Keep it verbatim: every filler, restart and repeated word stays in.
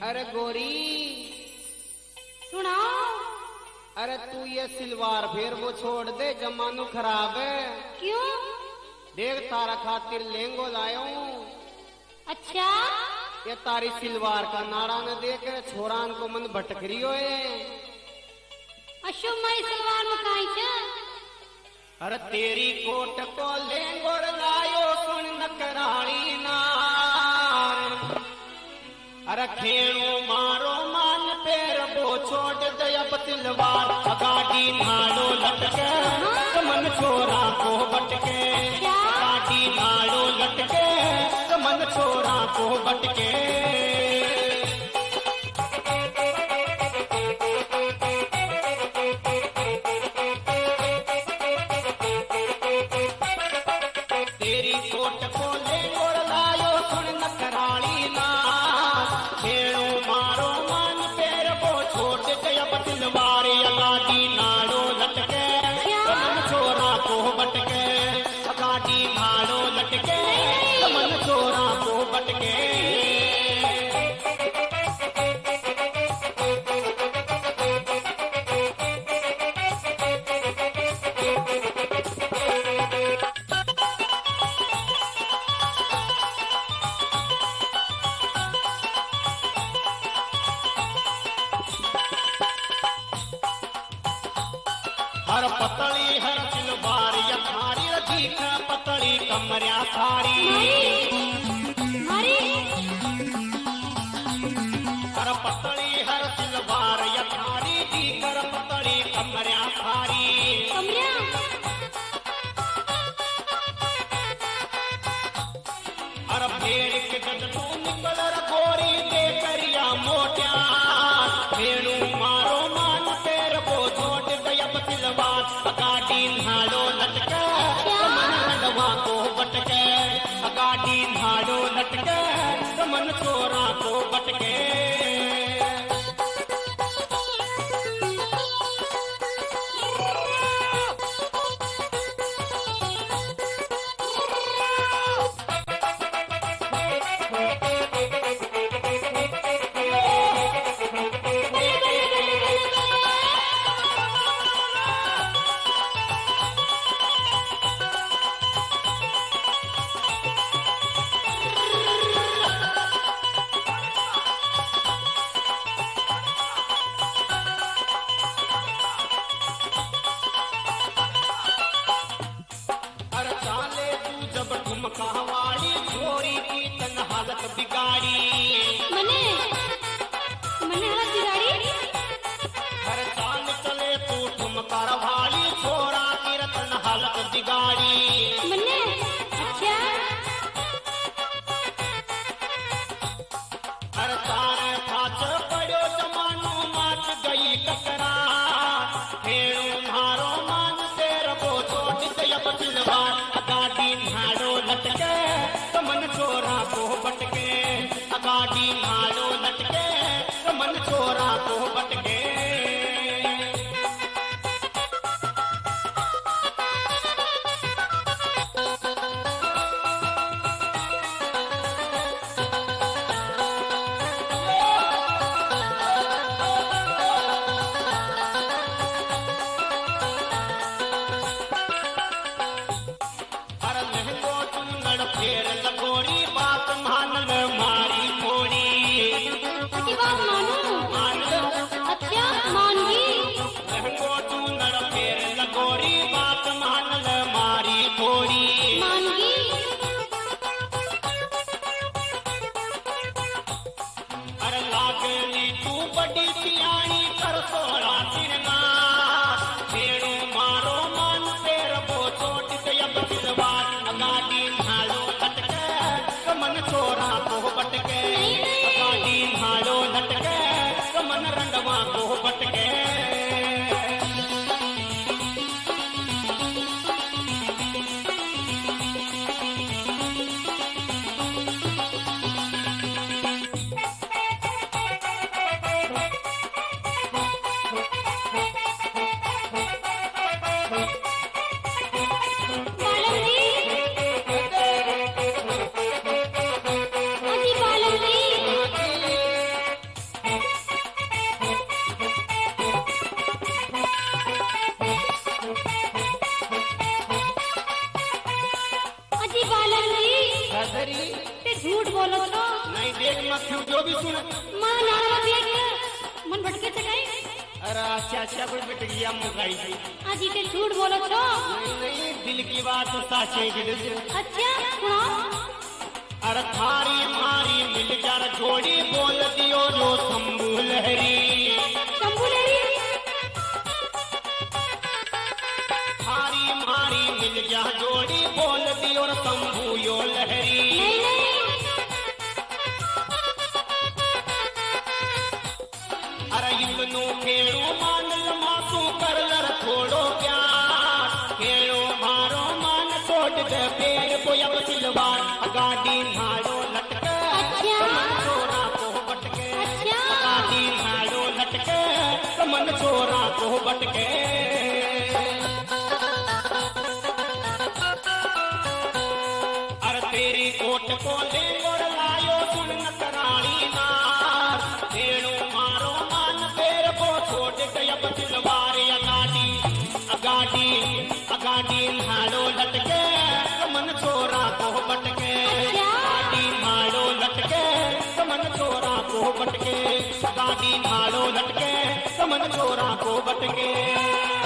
अरे गोरी सुनाओ। अरे तू ये सिलवार फेर वो छोड़ दे, जमानो खराब है। क्यों? देख तारा खातिर लेंगो लायो हूँ। अच्छा, ये तारी सिलवार का नारा न देख छोरान को मन भटक रही हो। अशुभ मारी सलवार में काई छ? अरे तेरी कोट को लेंगो लायो सुन नकराली नार। अरे खेलो मारो मान पैर वो छोड़ दे अब सिलवार। गाड़ी नाड़ो लटके तो मन छोरा को बटके। गाड़ी नाड़ो लटके तो मन छोरा को बटके। तेरी कोट को ले और लायो सुन नकराली ना। खेलो मारो मान पैर वो छोड़ दे अब सिलवार। गाड़ी नाड़ो लटके तो मन छोरा को बटके। गाड़ी नाड़ो लटके तो मन छोरा को बटके। हर पतली हर सिलवार यथारी रखी पतली कमरिया थारी। हर पतली हर सिलवार यथारी दी कर पतली कमरिया थारी। हर भेड़ के गद तू निकल रखोरी दे करिया मोटिया। भेड़ू मारो मान पैर को छोड़ गया सिलवार। गाड़ी नाड़ो लटके मन लडवा को बटके। गाड़ी नाड़ो लटके मन छोरा को बटके। कहावाड़ी छोरी की तन हालत बिगाड़ी। मने मने हालत बिगाड़ी। हर चाल चले तू ठुमकार वाली छोरा की रतन हालत बिगाड़ी। मने अच्छा। हर तारे फाच पड़ो जमानो माच गई टकरा। हेड़ो मारो मान तेर वो छोड़ दे अब सिलवार। गाड़ी नाड़ो लटके तो मन छोरा को बटके। गाड़ी नाड़ो लटके तो मन छोरा को बटके। फेर लगोरी बात मानल मारी थोड़ी। बात मानू मान अच्छा मानगी। लहंगो तू नड़ फेर लगोरी बात मानल मारी थोड़ी। मानगी अरे लागली तू बड़ी सियाणी कर सोड़ा सिरना। फेरू मारो मान तेर वो छोट गया सिलवार। गाड़ी नाड़ो लटके तो मन छोरा को बटके। गाड़ी नाड़ो लटके तो मन रंडवा को बटके। नहीं देख मत क्यों जो भी सुन। मां नारा देख मन भटके चकाई। अरे अच्छा अच्छा कोई बिट गया मुकाई थी। आज के झूठ बोलो छो। नहीं नहीं दिल की बात तो साचे की दिल। अच्छा सुनो। अरे थारी मारी मिल जार जोड़ी बोल दियो जो शंभू लहरी। शंभू लहरी। थारी मारी मिल जा जोड़ी बोल दियो शंभू यो लहरी। नहीं नहीं। अरे इल्लू खेड़ू मानल मासू कर लर थोड़ो प्यार। खेड़ो मारो मान तोड़ दे पेड़ को अब सिलवार। गाड़ी नाड़ो लटके मन चोरा को बटके। गाड़ी नाड़ो लटके मन चोरा को बटके। अरे तेरी कोट को ले और लायो सुन नकरानी नार। खेड़ो मारो मान पेड़ को छोड़ दे अब सिलवार। गाड़ी गाड़ी गाड़ी नाड़ो लटके मन चोरा को बटके। गाड़ी नाड़ो लटके मन चोरा को बटके। गाड़ी नाड़ो लटके मन चोरा को बटके।